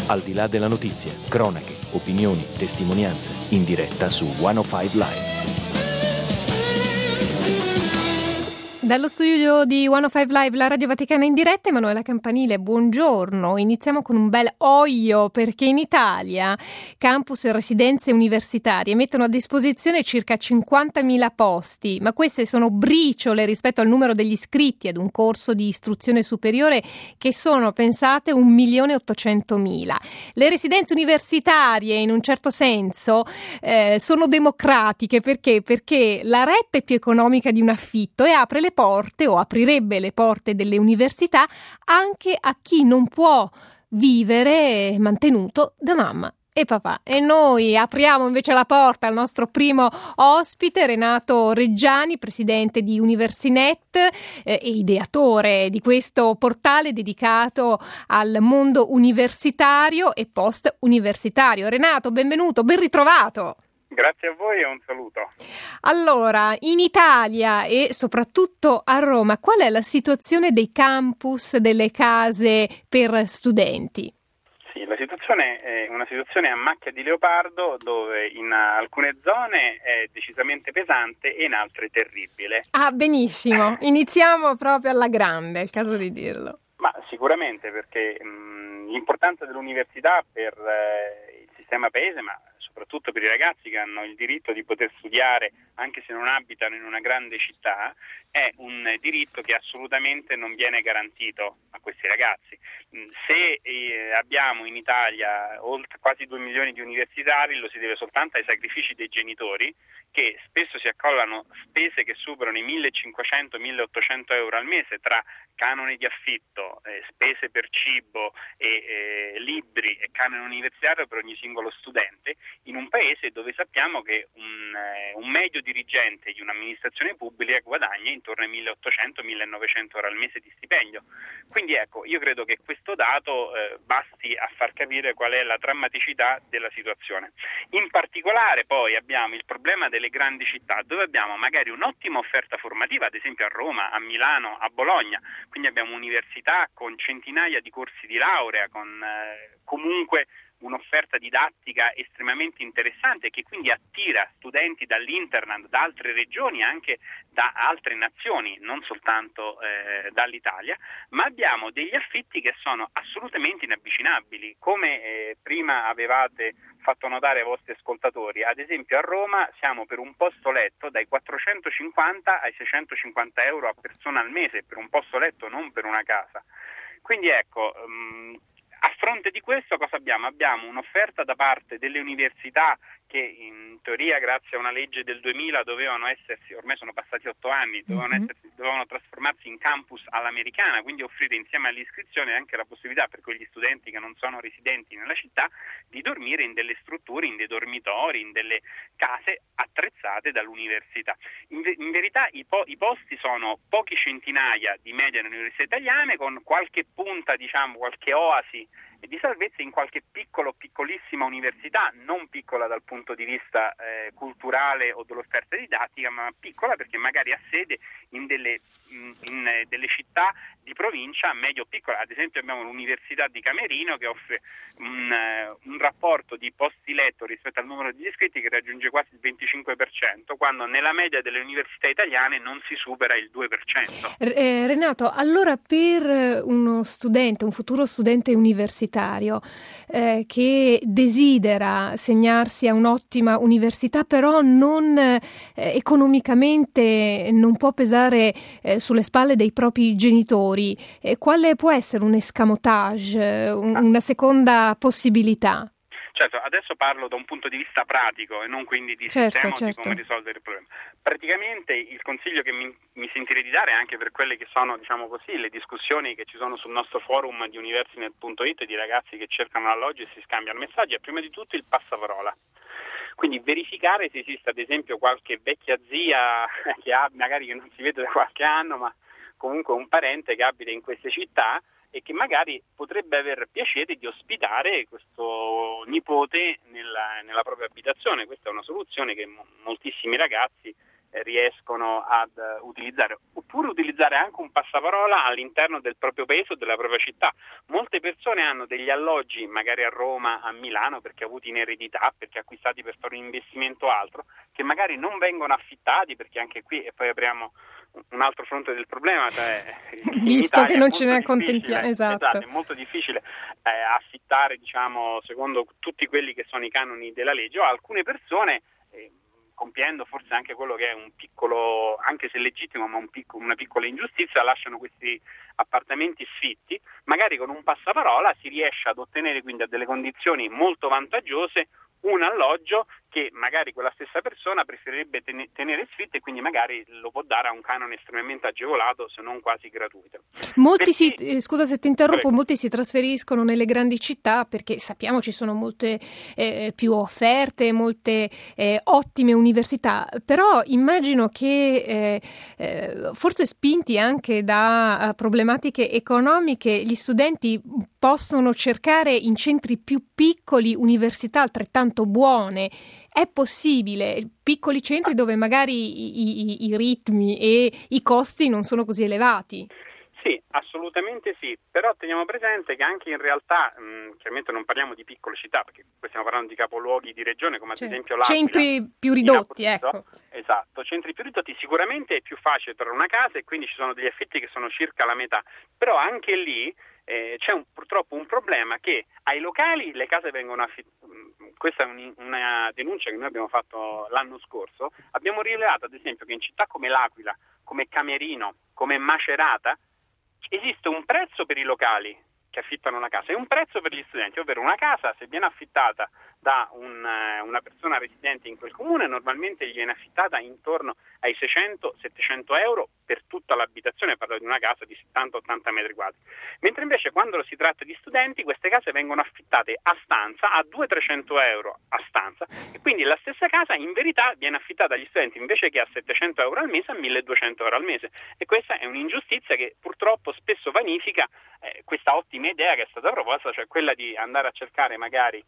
Al di là della notizia, cronache, opinioni, testimonianze, in diretta su 105 Live. Dallo studio di 105 Live, la Radio Vaticana in diretta, Emanuela Campanile, buongiorno. Iniziamo con un bel oio, perché in Italia campus e residenze universitarie mettono a disposizione circa 50.000 posti, ma queste sono briciole rispetto al numero degli iscritti ad un corso di istruzione superiore che sono, pensate, 1.800.000. Le residenze universitarie, in un certo senso, sono democratiche. Perché? Perché la retta è più economica di un affitto e apre le porte, o aprirebbe le porte delle università anche a chi non può vivere mantenuto da mamma e papà. E noi apriamo invece la porta al nostro primo ospite, Renato Reggiani, presidente di Universinet e ideatore di questo portale dedicato al mondo universitario e post-universitario. Renato, benvenuto, ben ritrovato. Grazie a voi e un saluto. Allora, in Italia e soprattutto a Roma, qual è la situazione dei campus, delle case per studenti? Sì, la situazione è una situazione a macchia di leopardo, dove in alcune zone è decisamente pesante e in altre terribile. Ah, benissimo. Iniziamo proprio alla grande, è il caso di dirlo. Ma sicuramente, perché l'importanza dell'università per il sistema paese, ma soprattutto per i ragazzi che hanno il diritto di poter studiare anche se non abitano in una grande città, è un diritto che assolutamente non viene garantito a questi ragazzi. Se abbiamo in Italia quasi 2 milioni di universitari, lo si deve soltanto ai sacrifici dei genitori, che spesso si accollano spese che superano i 1.500-1.800 euro al mese tra canone di affitto, spese per cibo e libri e canone universitario per ogni singolo studente, in un paese dove sappiamo che un medio dirigente di un'amministrazione pubblica guadagna intorno ai 1.800-1.900 euro al mese di stipendio. Quindi ecco, io credo che questo dato basti a far capire qual è la drammaticità della situazione. In particolare poi abbiamo il problema delle grandi città, dove abbiamo magari un'ottima offerta formativa, ad esempio a Roma, a Milano, a Bologna, quindi abbiamo università con centinaia di corsi di laurea, con comunque un'offerta didattica estremamente interessante, che quindi attira studenti dall'Interland, da altre regioni, anche da altre nazioni, non soltanto dall'Italia, ma abbiamo degli affitti che sono assolutamente inavvicinabili. Come prima avevate fatto notare ai vostri ascoltatori, ad esempio a Roma siamo per un posto letto dai 450 ai 650 euro a persona al mese, per un posto letto, non per una casa. Quindi ecco, a fronte di questo cosa abbiamo? Abbiamo un'offerta da parte delle università che in teoria, grazie a una legge del 2000, dovevano essersi, ormai sono passati 8 anni, dovevano trasformarsi in campus all'americana, quindi offrire insieme all'iscrizione anche la possibilità per quegli studenti che non sono residenti nella città di dormire in delle strutture, in dei dormitori, in delle case attrezzate dall'università. In verità i posti sono pochi centinaia di media nelle università italiane, con qualche punta, diciamo, qualche oasi di salvezza in qualche piccolissima università, non piccola dal punto di vista culturale o dell'offerta didattica, ma piccola perché magari ha sede in delle città di provincia medio-piccola. Ad esempio abbiamo l'Università di Camerino, che offre un rapporto di posti letto rispetto al numero di iscritti che raggiunge quasi il 25%, quando nella media delle università italiane non si supera il 2%. Renato, allora per uno studente, un futuro studente universitario che desidera segnarsi a un'ottima università, però non economicamente non può pesare sulle spalle dei propri genitori, quale può essere un escamotage, una seconda possibilità? Certo, adesso parlo da un punto di vista pratico e non quindi di sistema o di come risolvere il problema. Praticamente il consiglio che mi sentirei di dare, anche per quelle che sono, diciamo così, le discussioni che ci sono sul nostro forum di Universinet.it, di ragazzi che cercano alloggi e si scambiano messaggi, è prima di tutto il passaparola. Quindi verificare se esiste ad esempio qualche vecchia zia magari che non si vede da qualche anno, ma comunque un parente che abita in queste città e che magari potrebbe aver piacere di ospitare questo nipote nella propria abitazione. Questa è una soluzione che moltissimi ragazzi riescono ad utilizzare, oppure utilizzare anche un passaparola all'interno del proprio paese o della propria città. Molte persone hanno degli alloggi magari a Roma, a Milano, perché avuti in eredità, perché acquistati per fare un investimento o altro, che magari non vengono affittati, perché anche qui, e poi apriamo un altro fronte del problema, cioè visto che non ce ne accontentiamo, esatto, è molto difficile affittare, diciamo, secondo tutti quelli che sono i canoni della legge, o alcune persone compiendo forse anche quello che è un piccolo, anche se legittimo, ma una piccola ingiustizia, lasciano questi appartamenti sfitti, magari con un passaparola si riesce ad ottenere quindi a delle condizioni molto vantaggiose un alloggio che magari quella stessa persona preferirebbe tenere sfitto, e quindi magari lo può dare a un canone estremamente agevolato, se non quasi gratuito. Molti scusa se ti interrompo, molti si trasferiscono nelle grandi città perché sappiamo ci sono molte più offerte, molte ottime università, però immagino che forse spinti anche da problematiche economiche, gli studenti possono cercare in centri più piccoli università altrettanto buone. È possibile, piccoli centri dove magari i ritmi e i costi non sono così elevati? Sì, assolutamente sì, però teniamo presente che anche in realtà, chiaramente non parliamo di piccole città, perché qui stiamo parlando di capoluoghi di regione, come ad esempio l'Aquila. Centri più ridotti, ecco. Esatto, centri più ridotti sicuramente è più facile trovare una casa, e quindi ci sono degli affitti che sono circa la metà, però anche lì c'è purtroppo un problema che ai locali le case vengono affittate. Questa è una denuncia che noi abbiamo fatto l'anno scorso. Abbiamo rilevato ad esempio che in città come l'Aquila, come Camerino, come Macerata, esiste un prezzo per i locali che affittano la casa e un prezzo per gli studenti, ovvero una casa, se viene affittata da una persona residente in quel comune, normalmente gli viene affittata intorno ai 600-700 euro per tutta l'abitazione, parlo di una casa di 70-80 metri quadri, mentre invece quando si tratta di studenti queste case vengono affittate a stanza a 200-300 euro a stanza, e quindi la stessa casa in verità viene affittata agli studenti invece che a 700 euro al mese a 1200 euro al mese, e questa è un'ingiustizia che purtroppo spesso vanifica questa ottima idea che è stata proposta, cioè quella di andare a cercare magari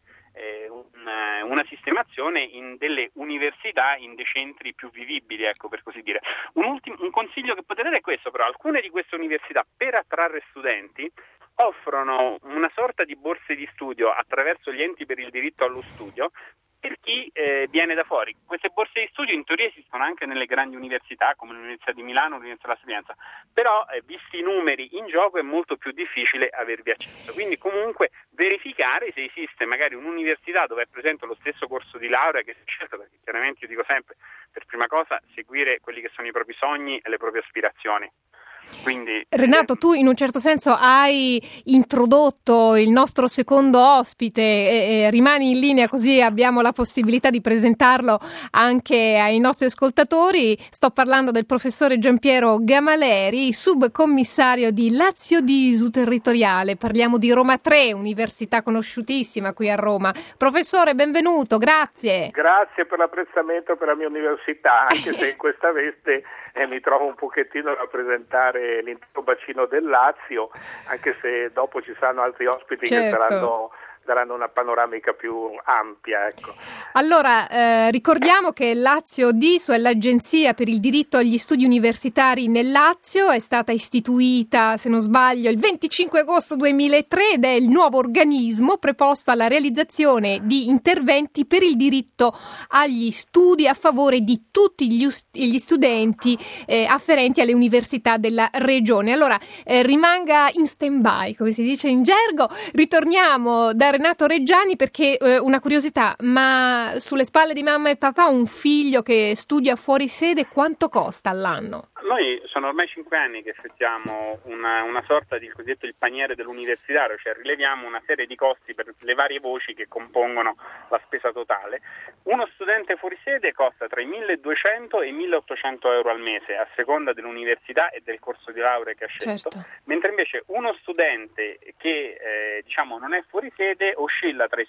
una sistemazione in delle università, in dei centri più vivibili, ecco, per così dire. Un consiglio che potete dare è questo, però alcune di queste università, per attrarre studenti, offrono una sorta di borse di studio attraverso gli enti per il diritto allo studio per chi viene da fuori. Queste borse di studio in teoria esistono anche nelle grandi università come l'Università di Milano o l'Università della Sapienza, però visti i numeri in gioco è molto più difficile avervi accesso, quindi comunque verificare se esiste magari un'università dove è presente lo stesso corso di laurea che si è scelto, perché chiaramente io dico sempre, per prima cosa seguire quelli che sono i propri sogni e le proprie aspirazioni. Quindi, Renato, tu in un certo senso hai introdotto il nostro secondo ospite e rimani in linea, così abbiamo la possibilità di presentarlo anche ai nostri ascoltatori. Sto parlando del professore Giampiero Gamaleri, subcommissario di Lazio di ISU Territoriale. Parliamo di Roma 3, università conosciutissima qui a Roma. Professore, benvenuto, grazie. Grazie per l'apprezzamento per la mia università, anche se in questa veste mi trovo un pochettino a rappresentare l'intero bacino del Lazio, anche se dopo ci saranno altri ospiti che daranno una panoramica più ampia, ecco. Allora, ricordiamo che Lazio DISU è l'Agenzia per il diritto agli studi universitari nel Lazio, è stata istituita, se non sbaglio, il 25 agosto 2003 ed è il nuovo organismo preposto alla realizzazione di interventi per il diritto agli studi a favore di tutti gli studenti afferenti alle università della regione. Allora, rimanga in stand-by, come si dice in gergo. Ritorniamo da Renato Reggiani perché una curiosità, ma sulle spalle di mamma e papà un figlio che studia fuori sede quanto costa all'anno? Noi sono ormai 5 anni che effettuiamo una sorta di cosiddetto il paniere dell'universitario, cioè rileviamo una serie di costi per le varie voci che compongono la spesa totale. Uno studente fuori sede costa tra i 1.200 e i 1.800 euro al mese, a seconda dell'università e del corso di laurea che ha scelto, certo. Mentre invece uno studente che non è fuori sede oscilla tra i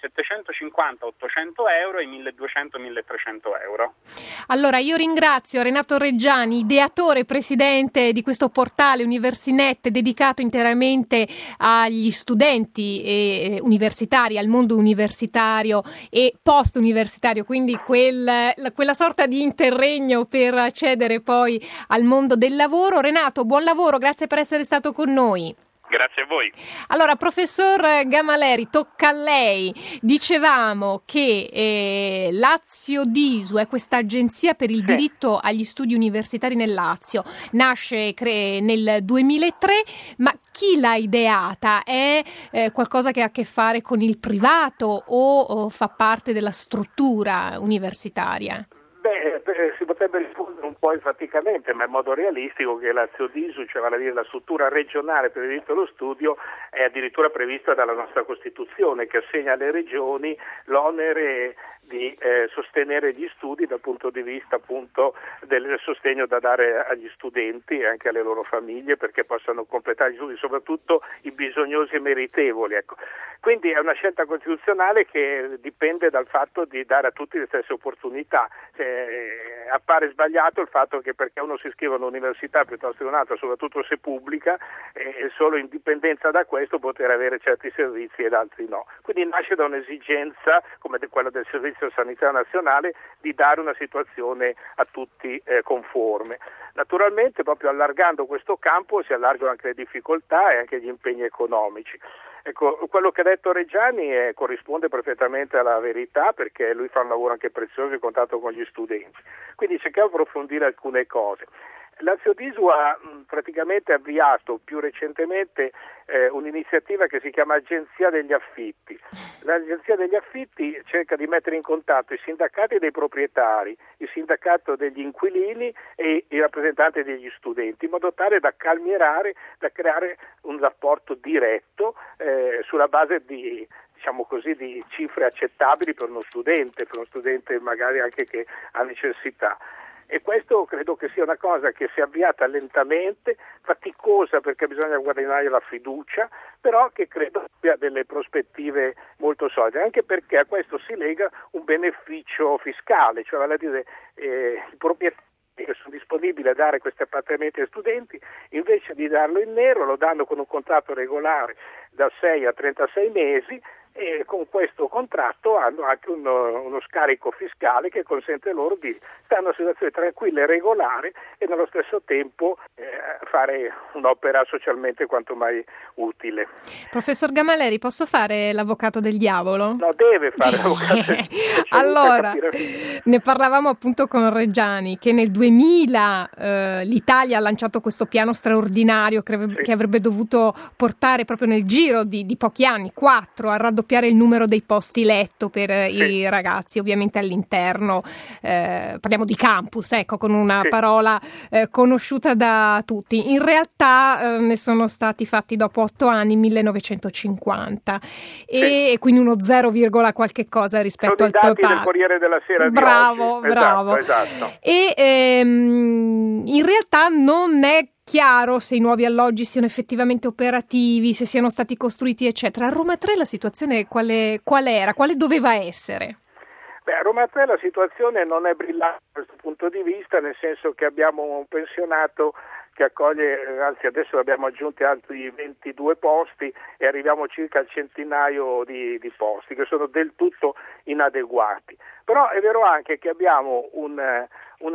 750 800 euro e i 1.200 1.300 euro. Allora io ringrazio Renato Reggiani, ideatore presidente di questo portale Universinet dedicato interamente agli studenti universitari, al mondo universitario e post-universitario, quindi quella sorta di interregno per accedere poi al mondo del lavoro. Renato, buon lavoro, grazie per essere stato con noi. Grazie a voi. Allora, professor Gamaleri, tocca a lei. Dicevamo che Lazio Disu è questa agenzia per il diritto agli studi universitari nel Lazio. Nasce nel 2003, ma chi l'ha ideata? È qualcosa che ha a che fare con il privato o fa parte della struttura universitaria? Si potrebbe rispondere un po' enfaticamente, ma in modo realistico, che Lazio Disu, cioè vale a dire la struttura regionale per il diritto allo studio, è addirittura prevista dalla nostra Costituzione, che assegna alle regioni l'onere di sostenere gli studi dal punto di vista appunto del sostegno da dare agli studenti e anche alle loro famiglie perché possano completare gli studi, soprattutto i bisognosi e meritevoli. Ecco. Quindi è una scelta costituzionale che dipende dal fatto di dare a tutti le stesse opportunità. Appare sbagliato il fatto che perché uno si iscrive a un'università piuttosto che un'altra, soprattutto se pubblica, solo in dipendenza da questo poter avere certi servizi ed altri no. Quindi nasce da un'esigenza come quella del Servizio Sanitario Nazionale di dare una situazione a tutti conforme. Naturalmente, proprio allargando questo campo si allargano anche le difficoltà e anche gli impegni economici. Ecco, quello che ha detto Reggiani corrisponde perfettamente alla verità, perché lui fa un lavoro anche prezioso in contatto con gli studenti. Quindi cerchiamo di approfondire alcune cose. Lazio Disu ha praticamente avviato più recentemente un'iniziativa che si chiama Agenzia degli Affitti. L'Agenzia degli Affitti cerca di mettere in contatto i sindacati dei proprietari, il sindacato degli inquilini e i rappresentanti degli studenti, in modo tale da calmierare, da creare un rapporto diretto sulla base di di cifre accettabili per uno studente magari anche che ha necessità. E questo credo che sia una cosa che si è avviata lentamente, faticosa perché bisogna guadagnare la fiducia, però che credo abbia delle prospettive molto solide, anche perché a questo si lega un beneficio fiscale, cioè vale a dire i proprietari che sono disponibili a dare questi appartamenti ai studenti, invece di darlo in nero lo danno con un contratto regolare da 6 a 36 mesi, e con questo contratto hanno anche uno scarico fiscale che consente loro di stare in una situazione tranquilla e regolare e nello stesso tempo fare un'opera socialmente quanto mai utile. Professor Gamaleri, posso fare l'avvocato del diavolo? No, deve fare l'avvocato del diavolo. Allora, ne parlavamo appunto con Reggiani, che nel 2000 l'Italia ha lanciato questo piano straordinario che avrebbe dovuto portare proprio nel giro di pochi anni, 4, a raddoppiare il numero dei posti letto per i ragazzi, ovviamente all'interno, parliamo di campus, ecco, con una parola conosciuta da tutti. In realtà ne sono stati fatti dopo 8 anni, 1950, e quindi uno 0, qualche cosa rispetto al totale. Dati del Corriere della Sera di oggi. Bravo. Esatto. E in realtà non è chiaro se i nuovi alloggi siano effettivamente operativi, se siano stati costruiti, eccetera. A Roma 3 la situazione qual era? Quale doveva essere? A Roma 3 la situazione non è brillante da questo punto di vista, nel senso che abbiamo un pensionato che accoglie, anzi adesso abbiamo aggiunti altri 22 posti e arriviamo circa al centinaio di posti che sono del tutto inadeguati. Però è vero anche che abbiamo una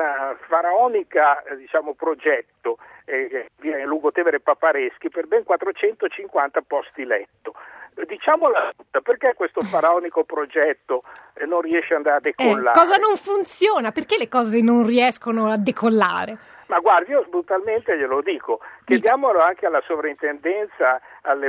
faraonica progetto di Lugotevere e Papareschi per ben 450 posti letto. Diciamola tutta, perché questo faraonico progetto non riesce ad andare a decollare? Cosa non funziona? Perché le cose non riescono a decollare? Ma guardi, io brutalmente glielo dico, chiediamolo anche alla sovrintendenza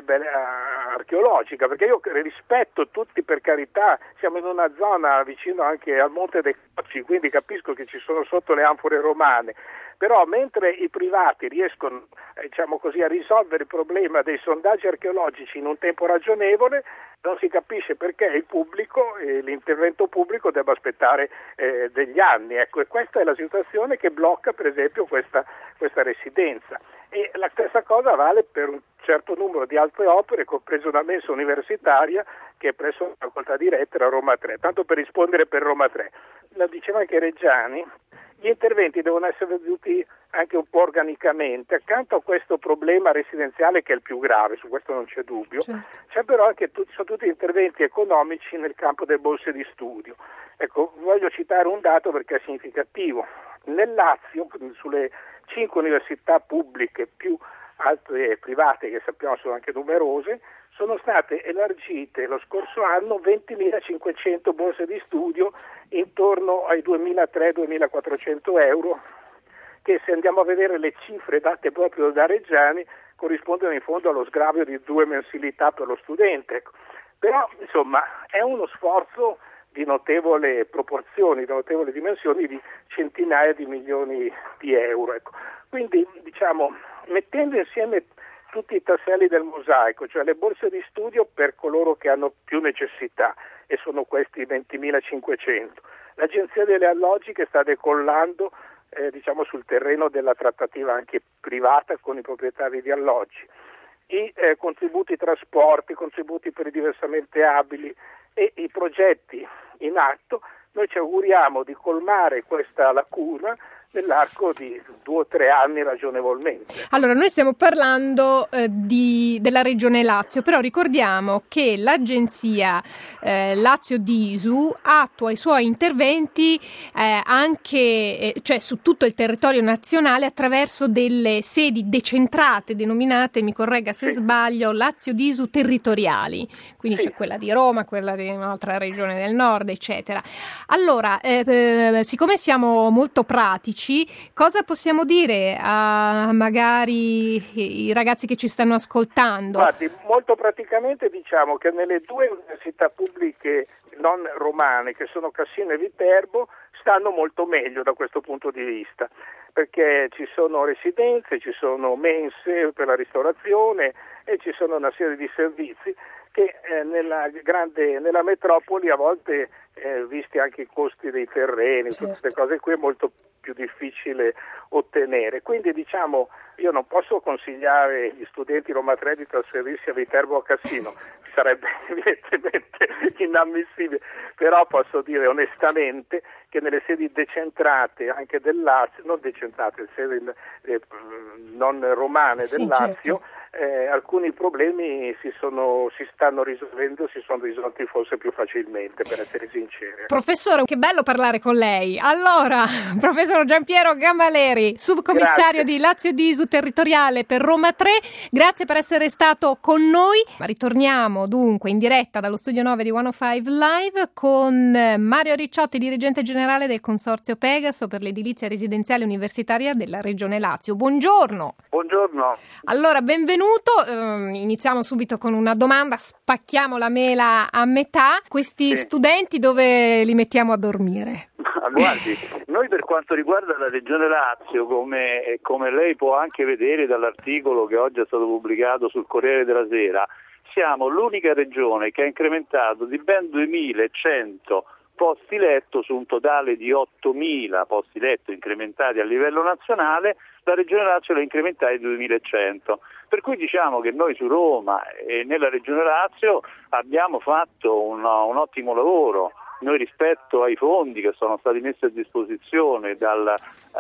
archeologica, perché io rispetto tutti, per carità, siamo in una zona vicino anche al Monte dei Cocci, quindi capisco che ci sono sotto le anfore romane, però mentre i privati riescono a risolvere il problema dei sondaggi archeologici in un tempo ragionevole, non si capisce perché il pubblico, l'intervento pubblico debba aspettare degli anni. Ecco, e questa è la situazione che blocca per esempio questa residenza. E la stessa cosa vale per un certo numero di altre opere, compreso una mensa universitaria che è presso la facoltà di lettere a Roma 3. Tanto per rispondere per Roma 3, lo diceva anche Reggiani, Gli interventi devono essere veduti anche un po' organicamente. Accanto a questo problema residenziale, che è il più grave, su questo non c'è dubbio, c'è però anche sono tutti interventi economici nel campo delle borse di studio. Ecco, voglio citare un dato perché è significativo. Nel Lazio, sulle 5 università pubbliche più altre private, che sappiamo sono anche numerose, sono state elargite lo scorso anno 20.500 borse di studio intorno ai 2.300-2.400 euro, che se andiamo a vedere le cifre date proprio da Reggiani corrispondono in fondo allo sgravio di 2 mensilità per lo studente. Ecco. Però insomma è uno sforzo di notevole proporzioni, di notevoli dimensioni, di centinaia di milioni di euro. Ecco. Quindi diciamo, mettendo insieme tutti i tasselli del mosaico, cioè le borse di studio per coloro che hanno più necessità, e sono questi 20.500, l'agenzia delle alloggi che sta decollando sul terreno della trattativa anche privata con i proprietari di alloggi, i contributi trasporti, i contributi per i diversamente abili e i progetti in atto. Noi ci auguriamo di colmare questa lacuna nell'arco di 2 o 3 anni ragionevolmente. Allora, noi stiamo parlando della Regione Lazio, però ricordiamo che l'agenzia Lazio Disu attua i suoi interventi anche su tutto il territorio nazionale attraverso delle sedi decentrate denominate, mi corregga se sbaglio, Lazio Disu territoriali, quindi c'è quella di Roma, quella di un'altra regione del nord, eccetera. Allora, siccome siamo molto pratici, cosa possiamo dire a magari i ragazzi che ci stanno ascoltando? Guardi, molto praticamente diciamo che nelle 2 università pubbliche non romane, che sono Cassino e Viterbo, stanno molto meglio da questo punto di vista, perché ci sono residenze, ci sono mense per la ristorazione e ci sono una serie di servizi che nella metropoli a volte, visti anche i costi dei terreni, tutte queste cose qui, è molto più difficile ottenere. Quindi diciamo, io non posso consigliare gli studenti Roma 3 di trasferirsi a Viterbo o a Cassino, sarebbe evidentemente inammissibile, però posso dire onestamente che nelle sedi decentrate anche del Lazio, non decentrate, sedi non romane del Lazio, alcuni problemi si stanno risolvendo, si sono risolti forse più facilmente, per essere sinceri. Professore, che bello parlare con lei. Allora, professor Giampiero Gammaleri, subcommissario di Lazio Disu territoriale per Roma 3, grazie per essere stato con noi. Ma ritorniamo dunque in diretta dallo studio 9 di 105 Live con Mario Ricciotti, dirigente generale del Consorzio Pegaso per l'edilizia residenziale universitaria della Regione Lazio. Buongiorno. Buongiorno. Allora, benvenuto. Iniziamo subito con una domanda, spacchiamo la mela a metà. Questi studenti dove li mettiamo a dormire? Guardi, noi per quanto riguarda la Regione Lazio, come lei può anche vedere dall'articolo che oggi è stato pubblicato sul Corriere della Sera, siamo l'unica regione che ha incrementato di ben 2.100 posti letto su un totale di 8.000 posti letto incrementati a livello nazionale. La Regione Lazio l'ha incrementati di 2.100, per cui diciamo che noi su Roma e nella Regione Lazio abbiamo fatto un ottimo lavoro. Noi rispetto ai fondi che sono stati messi a disposizione dal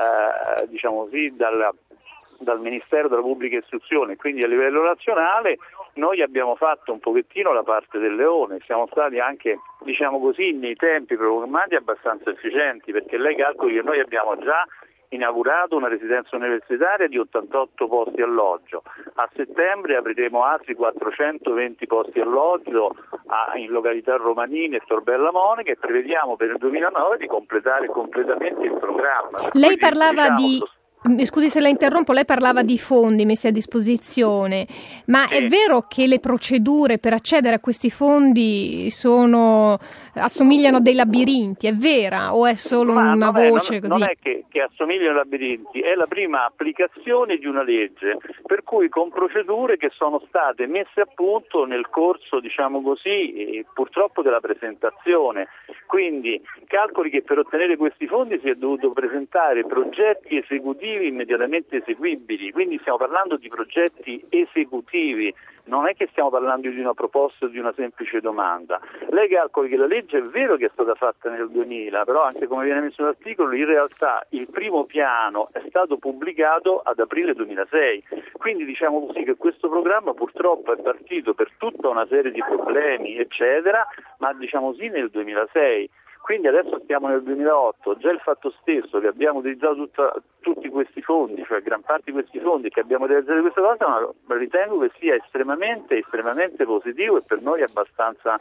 Ministero della Pubblica Istruzione, quindi a livello nazionale, noi abbiamo fatto un pochettino la parte del leone, siamo stati anche, nei tempi programmati abbastanza efficienti, perché lei calcoli che noi abbiamo già inaugurato una residenza universitaria di 88 posti alloggio. A settembre apriremo altri 420 posti alloggio in località Romanini e Torbella Monica e prevediamo per il 2009 di completare completamente il programma. Lei parlava Scusi se la interrompo, lei parlava di fondi messi a disposizione, ma è vero che le procedure per accedere a questi fondi assomigliano a dei labirinti, è vera o è solo una voce così? Non è che assomigliano a labirinti, è la prima applicazione di una legge, per cui con procedure che sono state messe a punto nel corso, purtroppo della presentazione. Quindi calcoli che per ottenere questi fondi si è dovuto presentare progetti esecutivi immediatamente eseguibili, quindi stiamo parlando di progetti esecutivi, non è che stiamo parlando di una proposta o di una semplice domanda. Lei calcoli che la legge è vero che è stata fatta nel 2000, però anche come viene messo nell'articolo, in realtà il primo piano è stato pubblicato ad aprile 2006, quindi diciamo così che questo programma purtroppo è partito per tutta una serie di problemi eccetera, ma diciamo sì nel 2006. Quindi adesso stiamo nel 2008, già il fatto stesso che abbiamo utilizzato tutti questi fondi, cioè gran parte di questi fondi che abbiamo realizzato questa cosa, ritengo che sia estremamente positivo e per noi abbastanza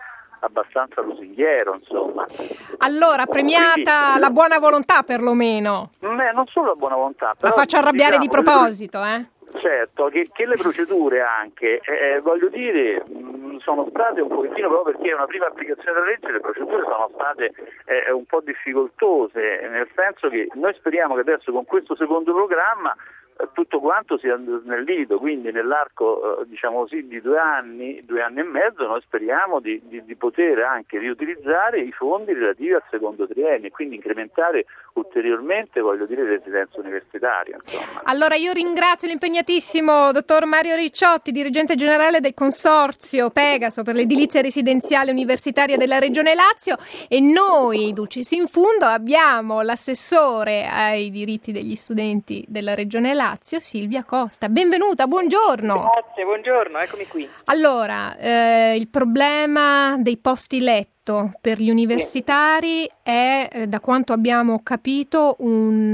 lusinghiero, insomma. Allora, premiata la buona volontà perlomeno. Non solo la buona volontà. La faccio arrabbiare di proposito, Certo, che le procedure anche, voglio dire, sono state un pochettino, proprio perché è una prima applicazione della legge, le procedure sono state un po' difficoltose, nel senso che noi speriamo che adesso con questo secondo programma tutto quanto sia snellito, quindi nell'arco diciamo così di 2 anni e mezzo noi speriamo di poter anche riutilizzare i fondi relativi al secondo triennio e quindi incrementare ulteriormente, voglio dire, le residenze universitarie, insomma. Allora io ringrazio l'impegnatissimo dottor Mario Ricciotti, dirigente generale del consorzio Pegaso per l'edilizia residenziale universitaria della Regione Lazio, e noi Dulcis in Fundo abbiamo l'assessore ai diritti degli studenti della Regione Lazio, Silvia Costa. Benvenuta, buongiorno. Grazie, buongiorno, eccomi qui. Allora, il problema dei posti letto per gli universitari è, da quanto abbiamo capito, un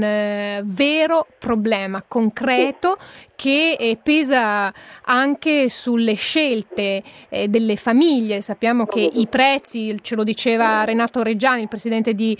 vero problema concreto che pesa anche sulle scelte delle famiglie. Sappiamo che i prezzi, ce lo diceva Renato Reggiani, il presidente di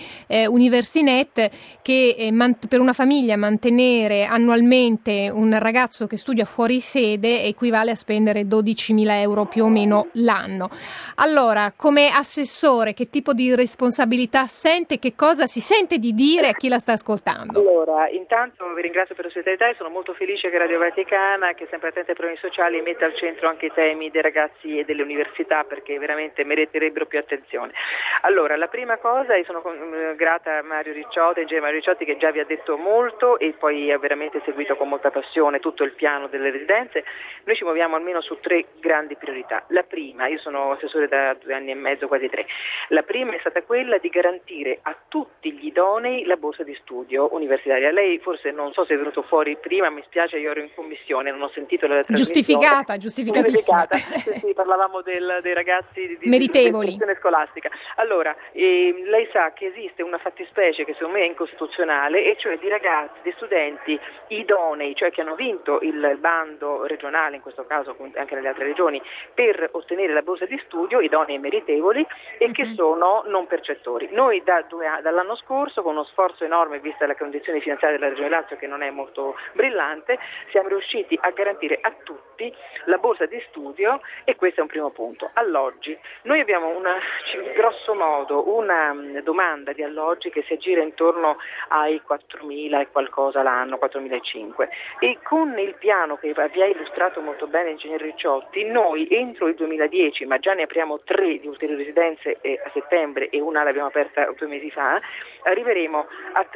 Universinet, che per una famiglia mantenere annualmente un ragazzo che studia fuori sede equivale a spendere 12.000 euro più o meno l'anno. Allora, come assessore, che tipo di responsabilità sente, che cosa si sente di dire a chi la sta ascoltando? Allora, intanto vi ringrazio per l'ospitalità e sono molto felice che Radio Vaticana, che è sempre attenta ai problemi sociali, metta al centro anche i temi dei ragazzi e delle università, perché veramente meriterebbero più attenzione. Allora, la prima cosa, e sono grata a Mario Ricciotti, ingegnere Mario Ricciotti, che già vi ha detto molto e poi ha veramente seguito con molta passione tutto il piano delle residenze. Noi ci muoviamo almeno su 3 grandi priorità. La prima, io sono assessore da 2 anni e mezzo, quasi 3. La prima è stata quella di garantire a tutti gli idonei la borsa di studio universitaria. Lei forse, non so se è venuto fuori prima, mi spiace, io ero in commissione, non ho sentito la trasmissione. Giustificatissima. Sì, parlavamo dei ragazzi di meritevoli istruzione scolastica. Allora, lei sa che esiste una fattispecie che secondo me è incostituzionale, e cioè di ragazzi, di studenti idonei, cioè che hanno vinto il bando regionale, in questo caso anche nelle altre regioni, per ottenere la borsa di studio, idonei e meritevoli, e che sono non percettori. Noi dall'anno scorso, con uno sforzo enorme vista la condizione finanziaria della Regione Lazio, che non è molto brillante, siamo riusciti a garantire a tutti la borsa di studio, e questo è un primo punto. Alloggi. Noi abbiamo grosso modo una domanda di alloggi che si aggira intorno ai 4.000 e qualcosa l'anno, 4.500, e con il piano che vi ha illustrato molto bene l'ingegnere Ricciotti, noi entro il 2010, ma già ne apriamo 3 di ulteriori residenze a settembre e una l'abbiamo aperta 2 mesi fa, arriveremo a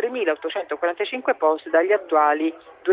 3.845 posti dagli attuali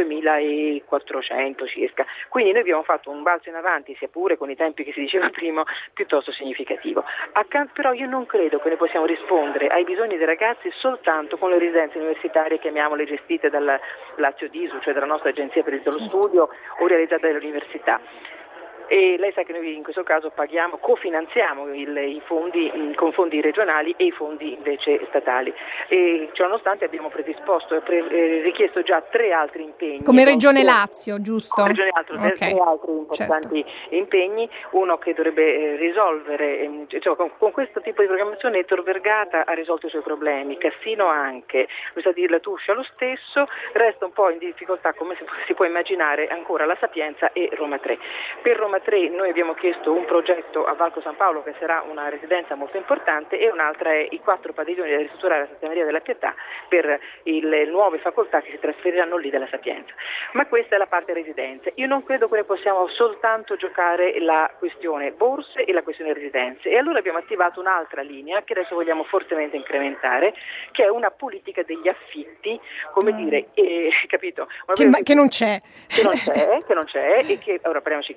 2.400 circa. Quindi noi abbiamo fatto un balzo in avanti, sia pure con i tempi che si diceva prima, piuttosto significativo. Però io non credo che noi possiamo rispondere ai bisogni dei ragazzi soltanto con le residenze universitarie, chiamiamole, gestite dalla Lazio DISU, cioè dalla nostra agenzia per lo studio, o realizzate dalle università. E lei sa che noi in questo caso cofinanziamo i fondi con fondi regionali e i fondi invece statali, e ciononostante abbiamo richiesto già 3 altri impegni come Regione Lazio, giusto? Come Regione Lazio, okay. 3 altri importanti impegni, uno che dovrebbe risolvere, con questo tipo di programmazione Tor Vergata ha risolto i suoi problemi, Cassino anche, Università di Latuscia lo stesso, resta un po' in difficoltà, come si può immaginare, ancora la Sapienza e Roma 3. Per Roma 3 noi abbiamo chiesto un progetto a Valco San Paolo, che sarà una residenza molto importante, e un'altra è i 4 padiglioni da ristrutturare a Santa Maria della Pietà per le nuove facoltà che si trasferiranno lì dalla Sapienza. Ma questa è la parte residenze. Io non credo che noi possiamo soltanto giocare la questione borse e la questione residenze, e allora abbiamo attivato un'altra linea che adesso vogliamo fortemente incrementare, che è una politica degli affitti, come dire, capito? Che non c'è. Che non c'è, e che, ora parliamoci chiaro, non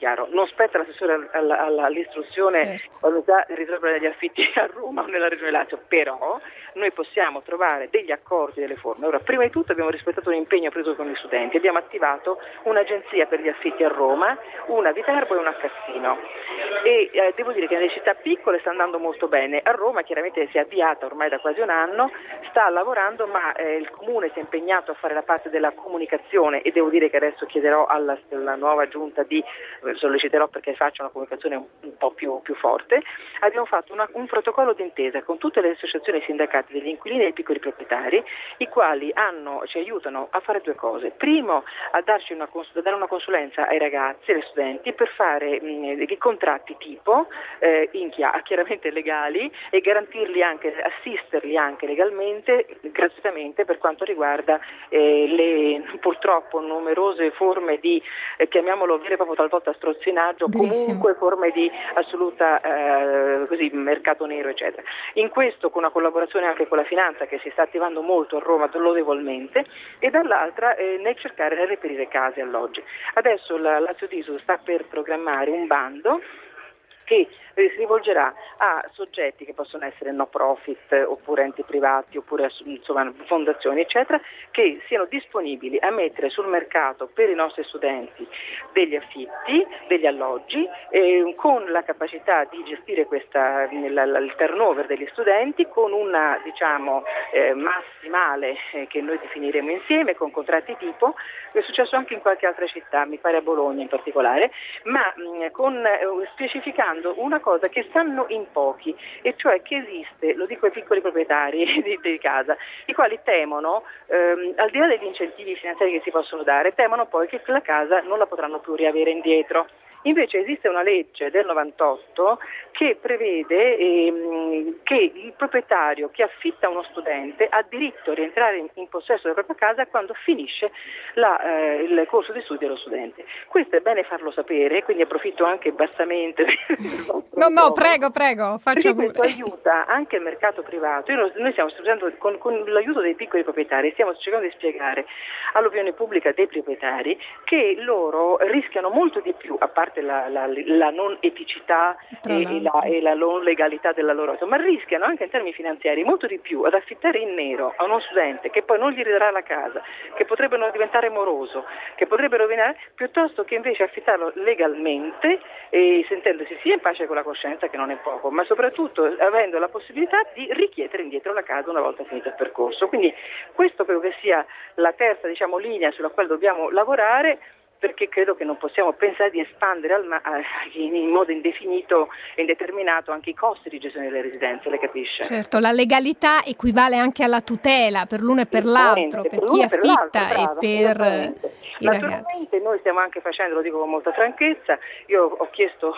spetta all'assessore all'istruzione risolvere gli affitti a Roma o nella Regione Lazio, però noi possiamo trovare degli accordi, delle forme. Ora, prima di tutto abbiamo rispettato un impegno preso con gli studenti, abbiamo attivato un'agenzia per gli affitti a Roma, una a Viterbo e una a Cassino, e devo dire che nelle città piccole sta andando molto bene. A Roma chiaramente si è avviata ormai da quasi un anno, sta lavorando, ma il Comune si è impegnato a fare la parte della comunicazione, e devo dire che adesso chiederò alla nuova giunta solleciterò perché faccia una comunicazione un po' più forte. Abbiamo fatto un protocollo d'intesa con tutte le associazioni sindacate degli inquilini e dei piccoli proprietari, i quali ci aiutano a fare due cose. Primo, a dare una consulenza ai ragazzi e agli studenti per fare dei contratti tipo chiaramente legali, e garantirli anche, assisterli anche legalmente, gratuitamente, per quanto riguarda le purtroppo numerose forme di chiamiamolo vero e proprio talvolta strozzinaggio, comunque forme di assoluta mercato nero, eccetera. In questo, con una collaborazione anche con la finanza che si sta attivando molto a Roma lodevolmente, e dall'altra nel cercare di reperire case e alloggi. Adesso la Lazio Disu sta per programmare un bando che si rivolgerà a soggetti che possono essere no profit, oppure enti privati, oppure fondazioni, eccetera, che siano disponibili a mettere sul mercato per i nostri studenti degli affitti, degli alloggi, con la capacità di gestire il turnover degli studenti con una massimale che noi definiremo insieme, con contratti tipo. È successo anche in qualche altra città, mi pare a Bologna in particolare, ma specificando una cosa che sanno in pochi, e cioè che esiste, lo dico ai piccoli proprietari di casa, i quali temono, al di là degli incentivi finanziari che si possono dare, temono poi che la casa non la potranno più riavere indietro. Invece esiste una legge del 98 che prevede che il proprietario che affitta uno studente ha diritto a rientrare in possesso della propria casa quando finisce il corso di studio dello studente. Questo è bene farlo sapere, quindi approfitto anche bassamente. No, prego, faccia pure. Questo aiuta anche il mercato privato. Noi stiamo studiando con l'aiuto dei piccoli proprietari, stiamo cercando di spiegare all'opinione pubblica dei proprietari che loro rischiano molto di più, a parte la non eticità e la non legalità della loro auto, ma rischiano anche in termini finanziari molto di più ad affittare in nero a uno studente che poi non gli ridarà la casa, che potrebbero diventare moroso, che potrebbero rovinare, piuttosto che invece affittarlo legalmente e sentendosi sia in pace con la coscienza, che non è poco, ma soprattutto avendo la possibilità di richiedere indietro la casa una volta finito il percorso. Quindi questo credo che sia la terza linea sulla quale dobbiamo lavorare, perché credo che non possiamo pensare di espandere in modo indefinito e indeterminato anche i costi di gestione delle residenze, le capisce? Certo, la legalità equivale anche alla tutela per l'uno e per l'altro, per chi affitta e per i ragazzi. Naturalmente noi stiamo anche facendo, lo dico con molta franchezza, io ho chiesto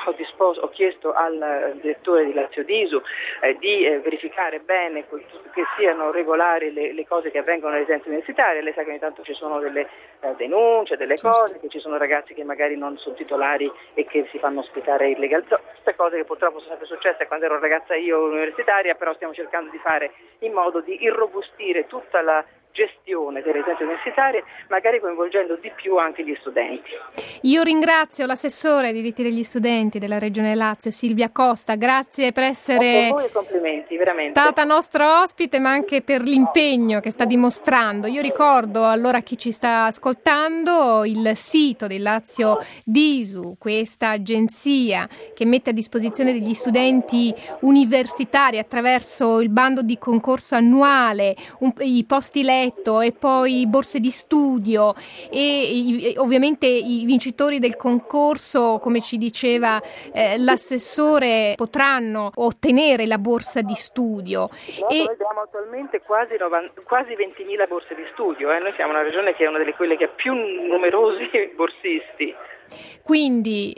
al direttore di Lazio Disu di verificare bene che siano regolari le cose che avvengono nelle residenze universitarie. Lei sa che ogni tanto ci sono delle denunce, delle cose, che ci sono ragazzi che magari non sono titolari e che si fanno ospitare illegalmente. Queste cose che purtroppo sono sempre successe quando ero ragazza io universitaria, però stiamo cercando di fare in modo di irrobustire tutta la gestione delle residenze universitarie, magari coinvolgendo di più anche gli studenti. Io ringrazio l'assessore ai diritti degli studenti della Regione Lazio, Silvia Costa, grazie per essere complimenti, veramente. Stata nostra ospite, ma anche per l'impegno che sta dimostrando. Io ricordo allora a chi ci sta ascoltando il sito del Lazio Disu, questa agenzia che mette a disposizione degli studenti universitari attraverso il bando di concorso annuale, i posti letto e poi borse di studio e ovviamente i vincitori del concorso, come ci diceva l'assessore, potranno ottenere la borsa di studio. Noi abbiamo attualmente quasi 20.000 borse di studio, noi siamo una regione che è una delle quelle che ha più numerosi borsisti. Quindi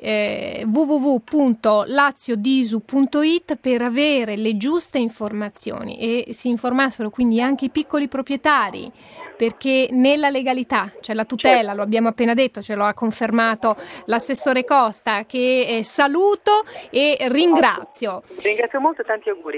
www.laziodisu.it per avere le giuste informazioni, e si informassero quindi anche i piccoli proprietari, perché nella legalità c'è la tutela, certo. Lo abbiamo appena detto, ce lo ha confermato l'assessore Costa, che saluto e ringrazio. Ringrazio molto e tanti auguri.